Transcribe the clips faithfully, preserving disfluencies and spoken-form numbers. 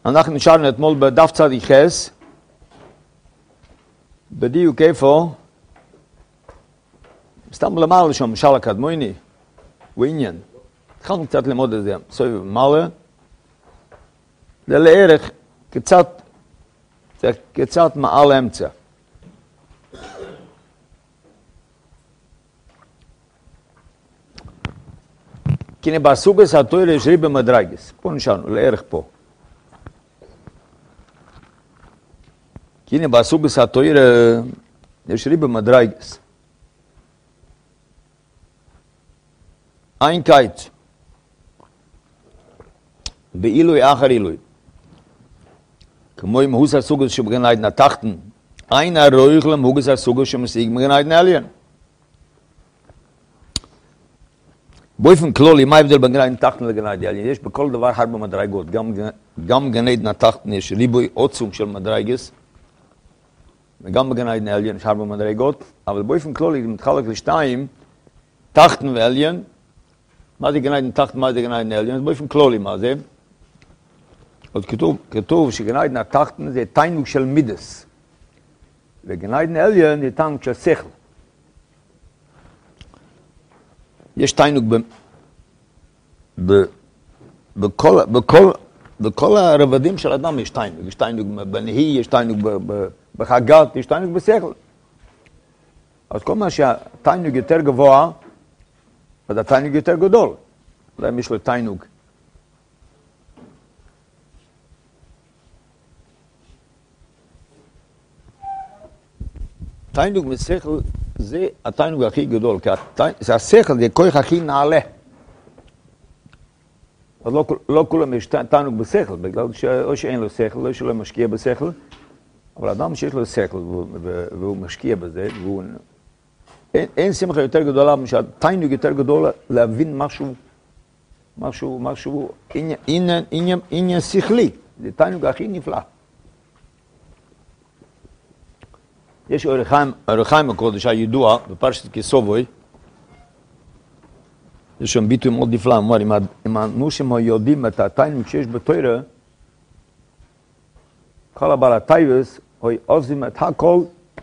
אנחנו נשארנו אתמול בדף צדיק חס, בדיוק איפה, סתם למעלה שם, משל הקדמוני, הוא עניין. התחלנו קצת ללמוד את זה, סביב מעלה, זה לערך קצת, זה קצת מעל האמצע. כי הנה בסוגס התוירה יש ריבה מדרגס, פה נשארנו, לערך פה. כי הנה בסוגס התוירה יש ריבה מדרגס. אין קיץ. באילוי אחר אילוי. כמו אם הוס הסוגס שבגנאי נתחתן, אין הרויך למהוגס הסוגס שמשיג מגנאי נעליין. באופן כללי, מה ההבדל בין גנאי נתחתן לגנאי נעליין? יש בכל דבר הרבה מדרגות, גם, גם גנאי נתחתן יש ריבוי עוצום של מדרגס, וגם בגנאי נעליין יש הרבה מדרגות, אבל באופן כללי, אם מתחלק לשתיים, תחתן ועליין, מה זה גנאי נתחתן, מה זה גנאי נעליין? אז באופן כללי, מה זה? עוד כתוב, כתוב שגנאי נתחתן זה תיינוק של מידס, וגנאי נעליין זה תיינוק של שכל. יש תיינוק ב, ב, בכל, בכל, בכל הרבדים של אדם יש תיינוק. יש תיינוק בנהי, יש תיינוק ב, ב, בחגת, יש תיינוק בשכל. אז כל מה שהתיינוק יותר גבוה, אז התיינוק יותר גדול. אולי אם יש לו תיינוק. תיינוק בשכל זה התיינוק הכי גדול, כי זה השכל, זה הכוח הכי נעלה. אז לא, לא כולם יש תיינוק בשכל, בגלל שאו שאין לו שכל, או שלא משקיע בשכל, אבל אדם שיש לו שכל והוא משקיע בזה, והוא... אין, אין שמחה יותר גדולה, שהתיינוק יותר גדול להבין משהו, משהו, משהו, עניין, עניין, עניין, עניין שכלי, זה תיינוק הכי נפלא. יש אור החיים הקודש הידוע, בפרשת כסובוי, יש שם ביטוי מאוד נפלא, אומר, אם אנושים יודעים את התיינוק שיש בתורה, כל הבעל הטייבס, עוזבים את הכל,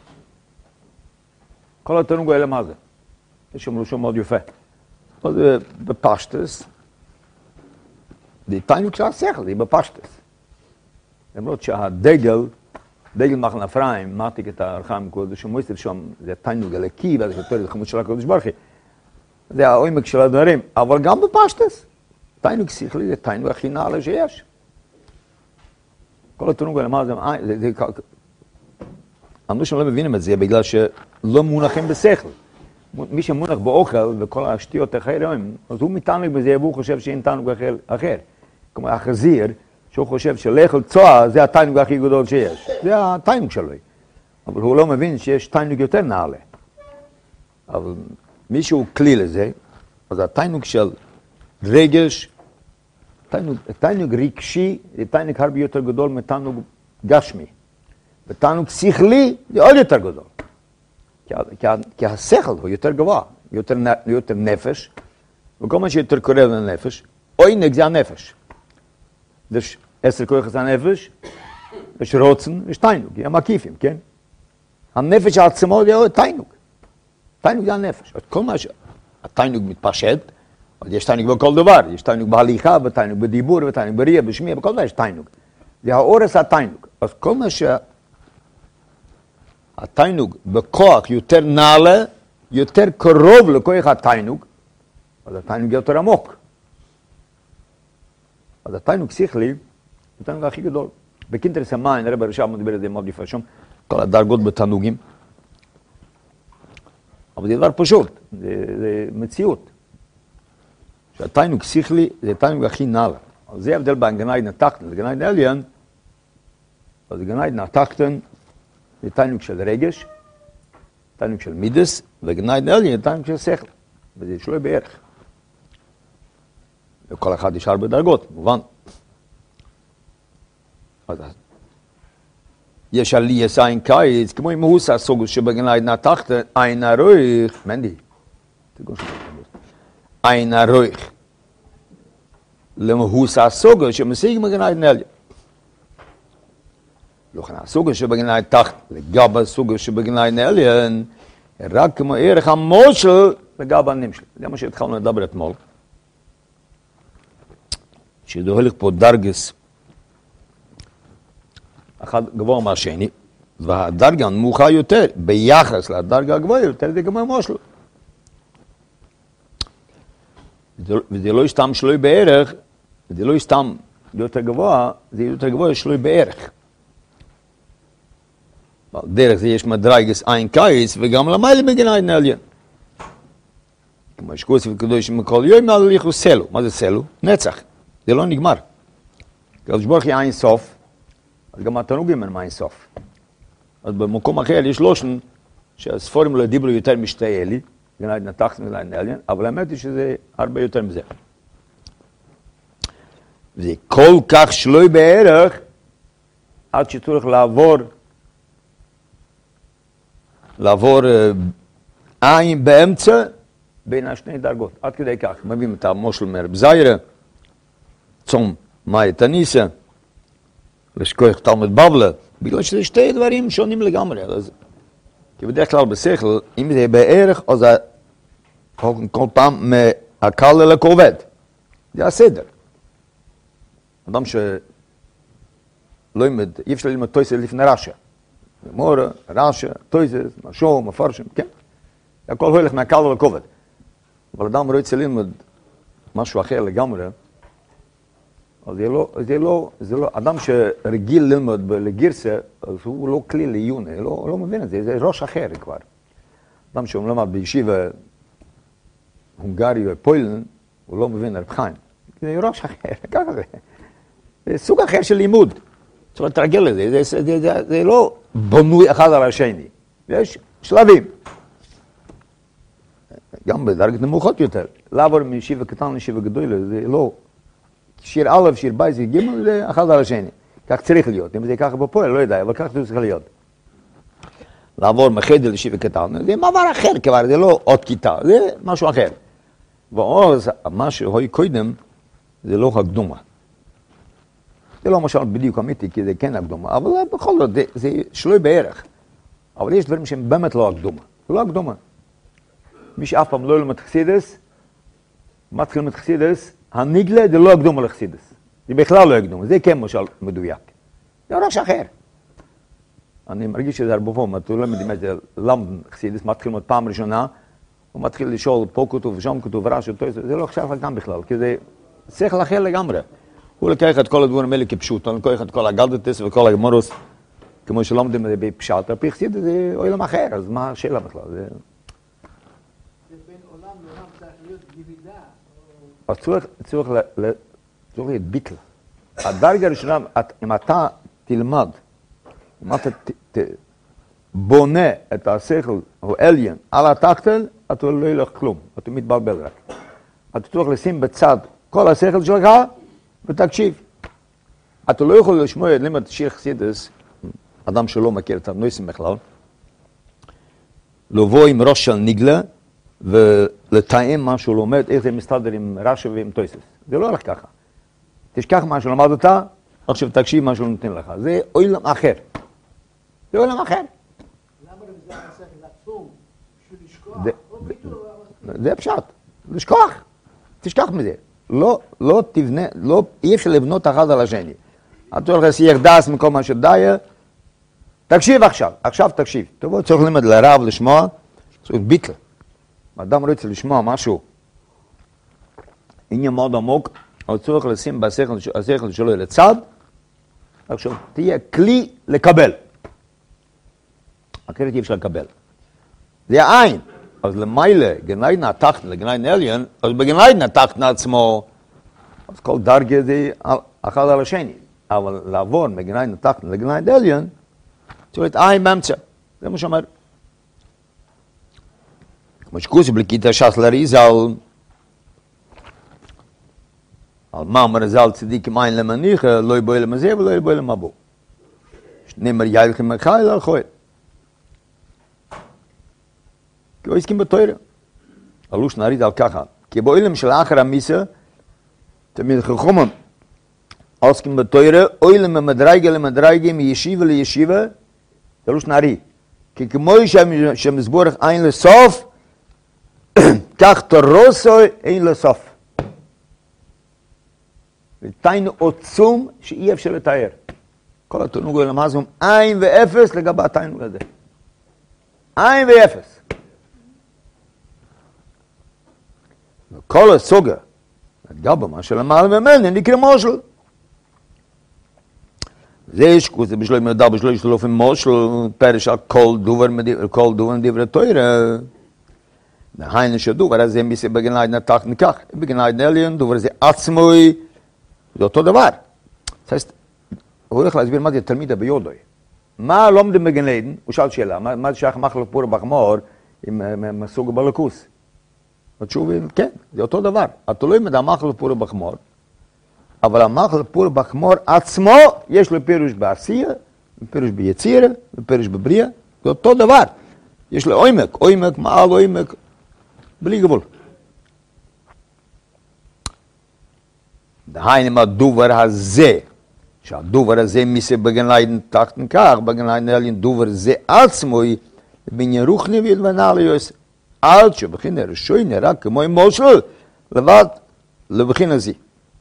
כל התיינוק האלה מה זה? יש שם לשון מאוד יפה. אז בפשטס, זה תיינוק של השכל, זה בפשטס. למרות שהדגל, דגל מחנה אפרים, מעתיק את הרחם הקודש, שמויסף שם, זה תיינוק אלוקי, וזה יותר חמוד של הקודש ברכי. זה העומק של הדברים, אבל גם בפשטס, תיינוק שכלי זה תיינוק הכי נעלה שיש. כל התיינוק האלה, מה זה? זה אנשים לא מבינים את זה, בגלל שלא מונחים בשכל. מי שמונח באוכל וכל השטויות אחרים, אז הוא מתענג בזה, והוא חושב שאין תענוג אחר. כמו החזיר, שהוא חושב שלאכול צואה זה התיינוק הכי גדול שיש. זה התיינוק שלו. אבל הוא לא מבין שיש תיינוק יותר נעלה. אבל מישהו כלי לזה, אז התיינוק של רגש, תיינוק, תיינוק רגשי, זה תיינוק הרבה יותר גדול מתיינוק גשמי. ותיינוק שכלי זה עוד יותר גדול. כי, כי, כי השכל הוא יותר גבוה, יותר, יותר נפש, וכל מה שיותר קורא לנפש, עונג זה הנפש. יש עשר כוחת הנפש, יש רוצן, יש תיינוק, הם מקיפים, כן? הנפש עצמו זה תיינוק. תיינוק זה הנפש. אז כל מה שהתיינוק מתפשט, אז יש תיינוק בכל דבר. יש תיינוק בהליכה, ותיינוק בדיבור, ותיינוק בריאה, בשמיעה, בכל דבר יש תיינוק. זה האורס התיינוק. אז כל מה שהתיינוק בכוח יותר נעלה, יותר קרוב לכוח התיינוק, אז התיינוק יותר עמוק. אז התיינוק שכלי, זה התיינוק הכי גדול. בקינטרס המים, נראה ברשם, מדבר את זה מאוד יפה שם, כל הדרגות בתענוגים. אבל זה דבר פשוט, זה, זה מציאות. שהתיינוק שכלי זה התיינוק הכי נעלה. אז זה ההבדל בין גנאי נתחתן לגנאי נעליין. אז גנאי נתחתן זה תיינוק של רגש, תיינוק של מידס, וגנאי נעליין זה תיינוק של שכל. וזה שלוי בערך. וכל אחד יש הרבה דרגות, מובן. אז יש עלי יש אין קיץ, כמו אם הוא עושה סוגוס שבגנאי נתחתן, אין הרויך, מנדי, אין הרויך, למהוס הסוגוס שמשיג מגנאי נעליין. לכן הסוגה שבגנאי תחת, לגבי הסוגה שבגנאי נעליין, רק כמו ערך המושל לגבי הנמשל. זה מה שהתחלנו לדבר אתמול. שזה הולך פה דרגס, אחד גבוה מהשני, והדרגה הנמוכה יותר, ביחס לדרגה הגבוהה יותר, זה כמו מושל. וזה לא סתם שלוי בערך, זה לא סתם יותר גבוה, זה יותר גבוה שלוי בערך. דרך זה יש מדרגס אין קיץ, וגם למעלה בגנאי נעליין. כמו שקורס וקדוש מכל יום על יחו סלו. מה זה סלו? נצח. זה לא נגמר. קדוש ברוך הוא אין סוף, אז גם התענוגים הם אין סוף. אז במקום אחר יש לושן שהספורים לא דיברו יותר משתי אלי, גנאי נתחת וגנאי נעליין, אבל האמת היא שזה הרבה יותר מזה. זה כל כך שלוי בערך, עד שצריך לעבור לעבור עין באמצע בין השני דרגות. עד כדי כך, מביאים את המושל מרב זיירה, צום מאי תניסה, לשכוח תלמוד בבלה, בגלל שזה שתי דברים שונים לגמרי. אז, כי בדרך כלל בשכל, אם זה בערך, אז כל פעם מהקל אל הכובד. זה הסדר. אדם שלא ילמד, אי אפשר ללמוד תויסה לפני רשע. מורה, רשע, תויסס, משהו, מפרשים, כן. הכל הולך מהקל אל הכובד. אבל אדם רוצה ללמוד משהו אחר לגמרי, אז זה לא, זה לא, זה לא, אדם שרגיל ללמוד לגירסה, אז הוא לא כלי לעיון, הוא לא, לא מבין את זה, זה ראש אחר כבר. אדם שהוא למד בישיבה הונגרי ופוילן, הוא לא מבין רב חיים. זה ראש אחר, ככה זה. זה סוג אחר של לימוד. צריך לתרגל לזה, זה, זה, זה, זה, זה לא בנוי אחד על השני. יש שלבים. גם בדרגת נמוכות יותר. לעבור מישיבה קטן לישיבה גדולה, זה לא... שיר א', שיר ב', זה ג', זה אחד על השני. כך צריך להיות. אם זה ככה בפועל, לא יודע, אבל כך זה צריך להיות. לעבור מחדר לישיבה קטן, זה מעבר אחר כבר, זה לא עוד כיתה, זה משהו אחר. ואז מה שהוי קודם, זה לא הקדומה. זה לא משל בדיוק אמיתי, כי זה כן הקדומה, אבל בכל זאת, זה, זה שלוי בערך. אבל יש דברים שהם באמת לא הקדומה. זה לא הקדומה. מי שאף פעם לא ילמד חסידס, מתחיל ללמד חסידס, הנגלה זה לא הקדומה לחסידס. זה בכלל לא הקדומה, זה כן משל מדויק. זה ראש אחר. אני מרגיש שזה הרבה פעם, אתה לא מבין איזה למד חסידס, מתחיל ללמוד פעם ראשונה, הוא מתחיל לשאול פה כתוב ושם כתוב רש"י, זה לא חשב גם בכלל, כי זה שכל אחר לגמרי. הוא לקח את כל הדברים האלה כפשוט, הוא לקח את כל הגלדתס וכל הגמורוס, כמו שלומדים את זה בפשט, הפי חסידס זה עולם אחר, אז מה השאלה בכלל? זה... בין עולם לעולם צריך להיות ירידה. אז צריך, צריך, צריך להיות ביטל. הדרגה הראשונה, אם אתה תלמד, אם אתה ת, ת, בונה את השכל או עליין על התחתל, אתה לא ילך כלום, אתה מתבלבל רק. אתה צריך לשים בצד כל השכל שלך ותקשיב. אתה לא יכול לשמוע לימוד שיר חסידס, אדם שלא מכיר את הנויסים בכלל, לבוא עם ראש של נגלה ולתאם מה שהוא לומד, איך זה מסתדר עם רש"י ועם תוספות. זה לא הולך ככה. תשכח מה שלמדת, עכשיו תקשיב מה שהוא נותן לך. זה עולם אחר. זה עולם אחר. למה זה השכל עצום? בשביל לשכוח? זה פשט. לשכוח. תשכח מזה. לא, לא תבנה, לא, אי אפשר לבנות אחד על השני. אתה הולך לסייר דס מכל מה שדאיה, תקשיב עכשיו, עכשיו תקשיב. תבוא, צריך ללמד לרב, לשמוע, צריך ביטל. אדם רוצה לשמוע משהו, עניין מאוד עמוק, אבל צריך לשים בשכל שלו לצד, עכשיו תהיה כלי לקבל. אחרת אי אפשר לקבל. זה העין. אז למעלה, גנאי נתחתן לגנאי נעליין, אז בגנאי נתחתן עצמו, אז כל דרגה זה אחד על השני. אבל לעבור מגנאי נתחתן לגנאי נעליין, צריך להיות עין באמצע. זה מה שאומר. כמו שקורסי בלקיטה ש"ס לריזל, על מאמר ז"ל צדיק עם עין למניחה, לא יבוא למזה ולא יבוא למבוא. שנאמר יילכם מחיל על חויל. כי הוא הסכים בתוירה. הלוש נריד על ככה. כי באוילם של אחר המיסה, תמיד חכומם, עוסקים בתורה, אוי למדרגה למדרגה, מישיבה לישיבה, זה לא שנערי. כי כמו שמסבורך אין לסוף, כך תורוסו אין לסוף. ותיינו עוצום שאי אפשר לתאר. כל התענוג למזום אין ואפס לגבי התענוג הזה. אין ואפס. וכל הסוגה, לגבי מה שלמעלה ממנו, נקרא מושל. זה יש כזה בשלוי מדע, בשלוי שלוף עם מושל, פרש על כל דובר, כל דובר מדברי תוירה. דהיינו שדובר הזה מיסי בגנאי נתח ניקח, בגנאי נליון, דובר הזה עצמוי, זה אותו דבר. זאת הוא הולך להסביר מה זה תלמידה ביודוי. מה לומדים בגנאידן? הוא שאל שאלה, מה זה שייך מחלף פור בחמור עם סוג בלקוס? התשובה, כן, זה אותו דבר. אתה לא יודע המחלף פור בחמור, אבל המחלף פור בחמור עצמו, יש לו פירוש בעשייה, פירוש ביצירה, פירוש בבריאה, זה אותו דבר. יש לו עומק, עומק, מעל עומק, בלי גבול. דהיינו הדובר הזה, שהדובר הזה מיסי בגנאידן תחתן כך, בגנאידן אלין דובר זה עצמוי, בניין רוחני וילבנאלי יוסף. עד שבחינה רשוי נראה כמו עם מושל, לבד לבחינה זי.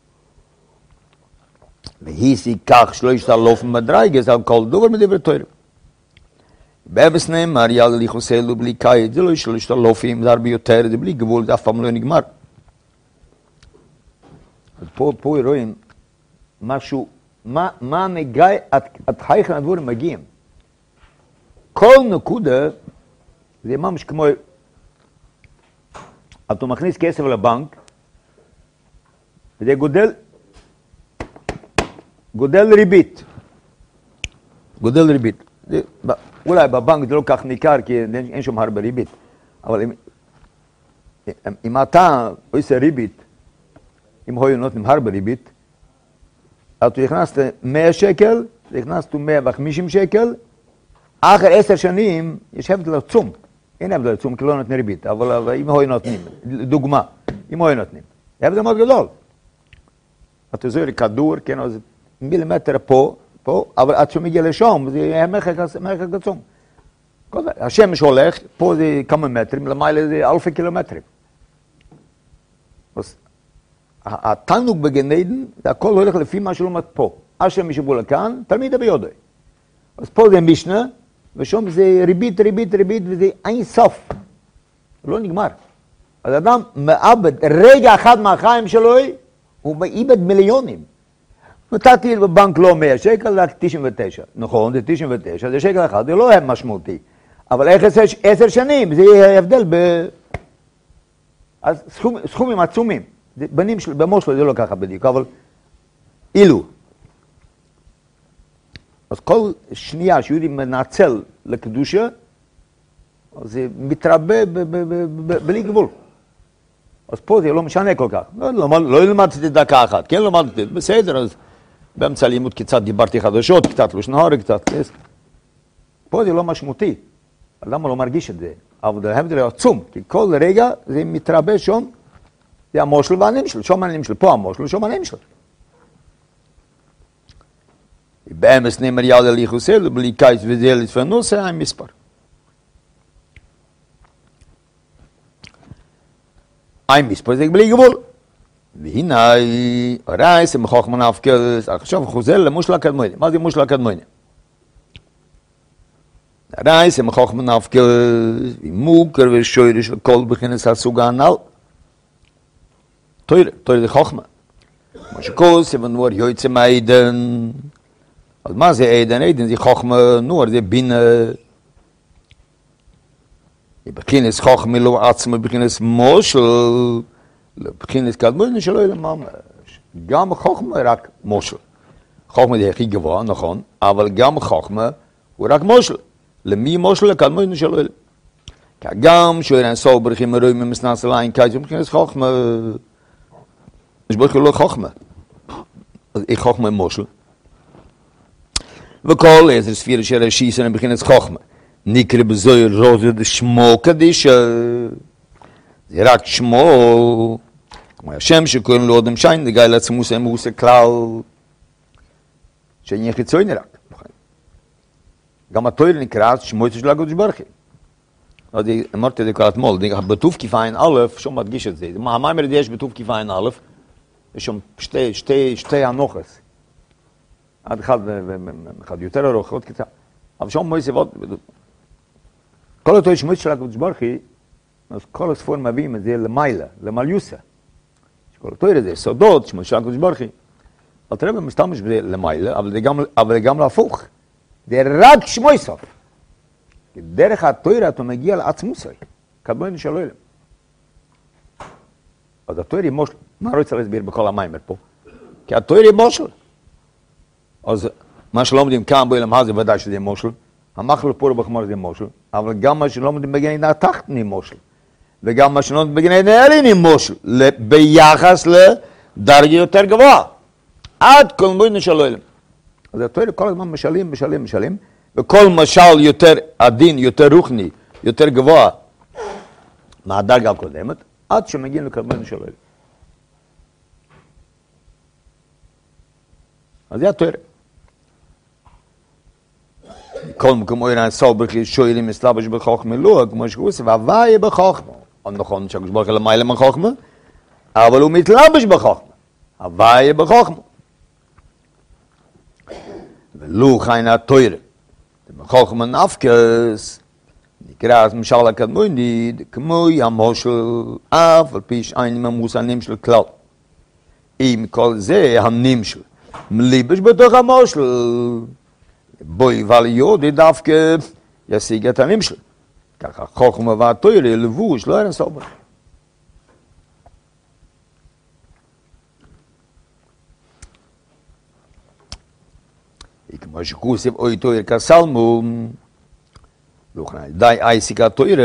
והיסי כך שלא ישתלוף מדרגס על כל דובר מדבר תוירה. באבס נאמר, יאללה ליחוסלו בלי קייד, זה לא שלא ישתלופים, זה הרבה יותר, זה בלי גבול, זה אף פעם לא נגמר. אז פה, פה רואים משהו, מה, מה מגיע, עד חייכן הדבורים מגיעים. כל נקודה, זה ממש כמו, אתה מכניס כסף לבנק, וזה גודל, גודל ריבית. גודל ריבית. זה, אולי בבנק זה לא כך ניכר, כי אין שום הרבה ריבית. אבל אם, אם אתה עושה ריבית, אם היו נותנים הרבה ריבית, אתה הכנסת מאה שקל, הכנסת מאה וחמישים שקל, אחר עשר שנים יש הבדל עצום. אין הבדל עצום, כי לא נותנים ריבית, אבל אם היו נותנים, דוגמה, אם היו נותנים, הבדל מאוד גדול. אתה זוכר כדור, כן, אז מילימטר פה, פה, אבל עד שמגיע לשום, זה יהיה מרחק עצום. השמש הולך, פה זה כמה מטרים, למעלה זה אלפי קילומטרים. אז התענוג בגן-עדן, זה הכל הולך לפי מה שלומד פה. השם ישבו לכאן, תלמידה ביודעי. אז פה זה משנה, ושום זה ריבית, ריבית, ריבית, וזה אין סוף. לא נגמר. אז אדם מאבד רגע אחד מהחיים שלו, הוא מאבד מיליונים. נתתי בבנק לא מאה שקל, רק תשעים ותשע. נכון, זה תשעים ותשע, זה שקל אחד, זה לא משמעותי. אבל איך עשר שנים, זה יהיה הבדל ב... אז סכום, סכומים עצומים. בנים של, במושל זה לא ככה בדיוק, אבל אילו. אז כל שנייה שיהודי מנצל לקדושה, זה מתרבה ב- ב- ב- ב- בלי גבול. אז פה זה לא משנה כל כך. לא, לא, לא למדתי דקה אחת, כן למדתי, בסדר, אז באמצע לימוד קצת דיברתי חדשות, קצת לשנהור, קצת... פה זה לא משמעותי. למה לא מרגיש את זה? אבל זה הבדל עצום, כי כל רגע זה מתרבה שם, זה המושל והנמשל, שום הנמשל, פה המושל ושום הנמשל. באמס נאמר יאללה ליחוסל, בלי קייס וזלת ונוסע, עם מספר. עם מספר זה בלי גבול. והנה, הרייס, הם חוכמה נפקס, עכשיו חוזר למושל הקדמוני. מה זה מושל הקדמוני? הרייס, הם חוכמה נפקס, ומוקר ושוירש וכל בכנס הסוג הנ"ל. תויר, תויר זה חוכמה. כמו שכוס, אבל נור יוצא מהעידן. אז מה זה עידן? עידן זה חוכמה, נור זה בינה. בכנס חוכמה לא עצמה, בכנס מושל, בכנס קדמוני שלא יהיה ממש. גם חוכמה רק מושל. חוכמה זה הכי גבוה, נכון, אבל גם חוכמה הוא רק מושל. למי מושל? לקדמוני שלא יהיה. גם שואר אין סוף ברכים מרואים ממסנס אליין קייס, בכנס חוכמה. יש בו לא חוכמה. אז איך חוכמה מושל? וכל עשר ספירה של השיסן הם בכנס חוכמה. נקרא בזויר רוזה דשמו קדישה. זה רק שמו. כמו השם שקוראים לו אדם שיין, דגאי לעצמו זה מוסר כלל. שעניין חיצוני רק. גם התויר נקרא שמועצה של הקדוש ברוך הוא. אמרתי את זה כבר אתמול, בטוב כיפיים א', שום מדגיש את זה. מה המאמר יש בטוב כיפיים א', יש שם שתי, שתי, שתי הנוחס. עד אחד, אחד יותר ארוך, עוד קצת. אבל שם מועצה ועוד... כל התויר שמועצה של הקדוש ברוך הוא, אז כל הספורים מביאים את זה למיילה, למליוסה. כל התויר הזה, סודות, שמועצה של הקדוש ברוך הוא. אבל תראה במסתמש בזה למיילה, אבל זה גם להפוך. זה רק שמוי סוף. דרך התוירה אתה מגיע לעצמוסי. קדמון של אלוהים. אז התוירה היא מושל. מה רוצה להסביר בכל המיימר פה? כי התוירה היא מושל. אז מה שלומדים כאן בעולם הזה ודאי שזה מושל. המחל פור בחמור זה מושל. אבל גם מה שלומדים בגני התחת היא מושל. וגם מה שלומדים בגני העליין היא מושל. ביחס לדרגה יותר גבוהה. עד כל מוינו של אלוהים. אז התוירה כל הזמן משלים, משלים, משלים, וכל משל יותר עדין, יותר רוחני, יותר גבוה מהדרגה הקודמת, עד שמגיעים לקרבנו של אלוהים. אז זה התוירה. כל מקום אויר הסול ברכי שוירים מסלבש בחוכמה לא, כמו שכוסף, הוואי בחוכמה. נכון שהקדוש ברוך הוא למעלה מחוכמה, אבל הוא מתלבש בחוכמה. הוואי בחוכמה. ולו חיין התוירה. בחוכמה נפקס, נקרא אז משל הקדמוני, כמו המושל, אף על פי שאין ממוס הנמשל כלל. עם כל זה הנמשל, מליבש בתוך המושל, בוי וליודי דווקא ישיג את הנמשל. ככה חוכמה והתוירה לבוש, לא אין סובר. כמו שכוסף אוי תויר כסלמו, די אייסיק התויר,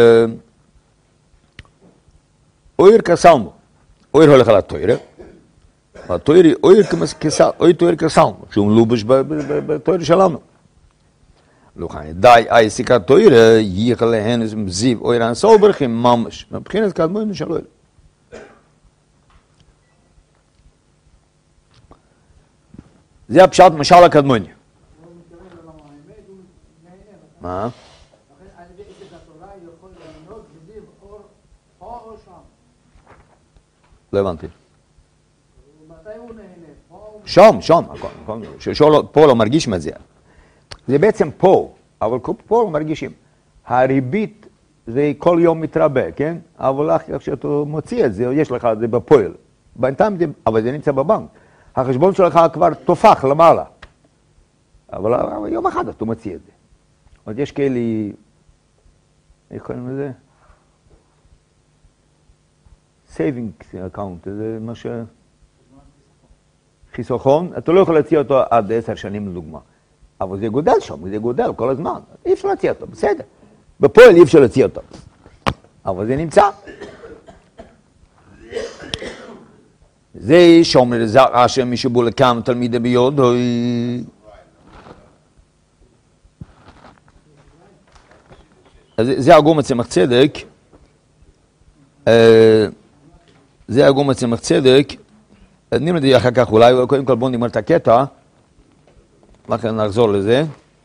אויר כסלמו, אויר הולך על התויר, התויר אוי תויר כסלמו, שהוא לובש בתויר שלנו. די אייסיק התויר, ייכל להנס מזיב אויר הנסול ברכים ממש, מבחינת קדמונו של אויר. זה הפשט משל הקדמוני. מה? לכן על ידי עסק התורה יכול לענות בזיו אור פה או שם. לא הבנתי. מתי הוא נהנה? פה שם, שם. פה לא מרגישים את זה. זה בעצם פה, אבל פה לא מרגישים. הריבית זה כל יום מתרבה, כן? אבל כשאתה מוציא את זה, יש לך את זה בפועל. בינתיים זה, אבל זה נמצא בבנק. החשבון שלך כבר תופח למעלה. אבל יום אחד אתה מוציא את זה. עוד יש כאלה, איך קוראים לזה? saving account, זה מה ש... חיסכון, אתה לא יכול להציע אותו עד עשר שנים לדוגמה. אבל זה גודל שם, זה גודל כל הזמן. אי אפשר להציע אותו, בסדר. בפועל אי אפשר להציע אותו. אבל זה נמצא. זה שאומר, זה אשר מי שבוא לכאן תלמידי ביוד, זה הגום צמח צדק, זה הגום צמח צדק, נראה לי אחר כך אולי, קודם כל בואו נגמר את הקטע, לכן נחזור לזה.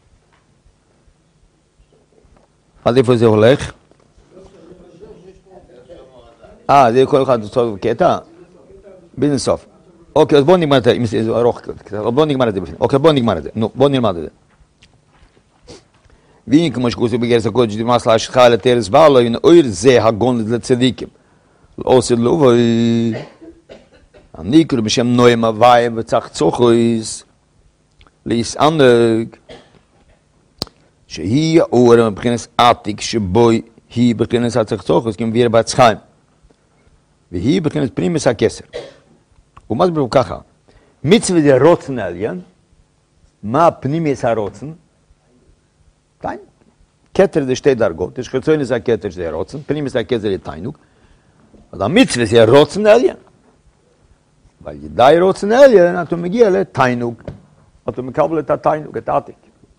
עד איפה זה הולך? אה, זה כל אחד סוף קטע? בין סוף. אוקיי, אז בואו נגמר את זה, אם זה ארוך קצת, בואו נגמר את זה. אוקיי, בואו נגמר את זה, נו, בואו נלמד את זה. ואין כמו שכוסו בגרס הקודש דמאס להשכה לתרס בעלה, אין אויר זה הגונד לצדיקים. לעושד לו הניקרו בשם נוים הוואי וצח צוחויס, להסענג, שהיא האור מבחינס עתיק שבוי היא בכנס הצח צוחויס, כמביר בעצחיים. והיא בכנס פנימס הכסר. ומה זה ברור ככה? מצווה זה רוצן עליין, מה פנימס הרוצן? תיינוק. כתר זה שתי דרגות, יש חיצוני זה הכתר שזה רוצן, פנימי זה הכתר זה תיינוק, אז המצווה זה רוצן עליין. ועל ידי רוצן עליין, אתה מגיע לתיינוק, אתה מקבל את התיינוק, את העתיק.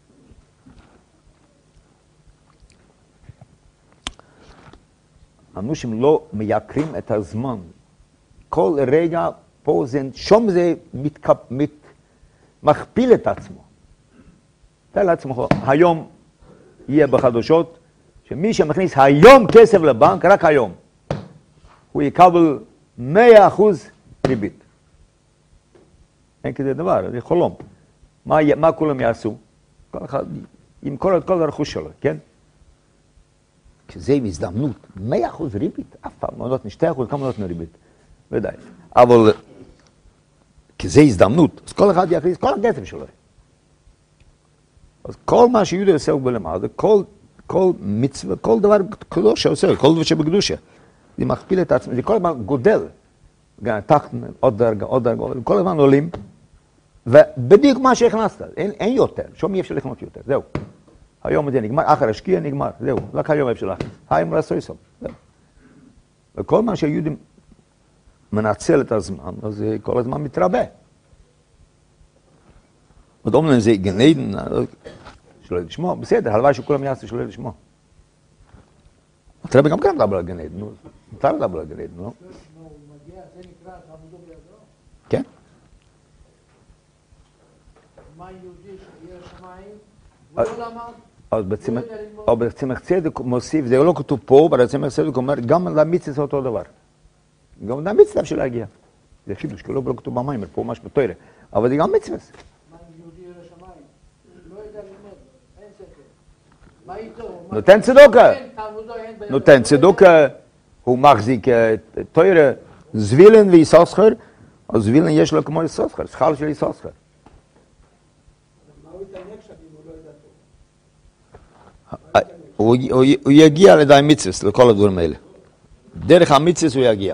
אנושים לא מייקרים את הזמן. כל רגע פה זה, שום זה מתקפ, מת, מכפיל את עצמו. תאר לעצמך, היום יהיה בחדשות, שמי שמכניס היום כסף לבנק, רק היום, הוא יקבל מאה אחוז ריבית. אין כזה דבר, זה חלום. מה, מה כולם יעשו? כל אחד ימכור את כל הרכוש שלו, כן? כשזה עם הזדמנות, מאה אחוז ריבית, אף פעם לא נותנים, שתי אחוז, כמה נותנים ריבית? ודאי. אבל כשזה הזדמנות, אז כל אחד יכניס כל הכסף שלו. אז כל מה שיהודי עושה הוא בלמעלה, כל, כל מצווה, כל דבר קדושה עושה, כל דבר שבקדושה. זה מכפיל את עצמו, זה כל הזמן גודל. תחת עוד דרגה, עוד דרגה, כל הזמן עולים, ובדיוק מה שהכנסת, אין, אין יותר, שום אי אפשר לקנות יותר, זהו. היום זה נגמר, אחר השקיע נגמר, זהו, רק היום אפשר להכניס. היום לעשוי סוף, זהו. וכל מה שהיהודים מנצל את הזמן, אז זה כל הזמן מתרבה. עוד אומרים זה גן עדן, שלא לשמוע, בסדר, הלוואי שכולם יעשו שלא לשמוע. התרבה גם כן מדבר על גן עדן, מותר לדבר על גן עדן, לא? זה נקרא תעמודו בידו? כן. מה יהודי שיהיה שמיים, ולא למד? אז בצמח צדק מוסיף, זה לא כתוב פה, אבל בצמח צדק אומר, גם למצווה זה אותו דבר. גם למצווה אפשר להגיע. זה חידוש, כי לא כתוב במים, פה ממש בתורה. אבל זה גם מצווה. מה יהודי ירא שמיים? לא יודע ללמוד, אין ספר. מה איתו? נותן צדוקה. נותן צדוקה, הוא מחזיק תורה, זבילן ויסוסחר, אז זבילן יש לו כמו יסוסחר, שכר של יסוסחר. הוא יגיע לידי מצווה, לכל הדברים האלה. דרך המצווה הוא יגיע.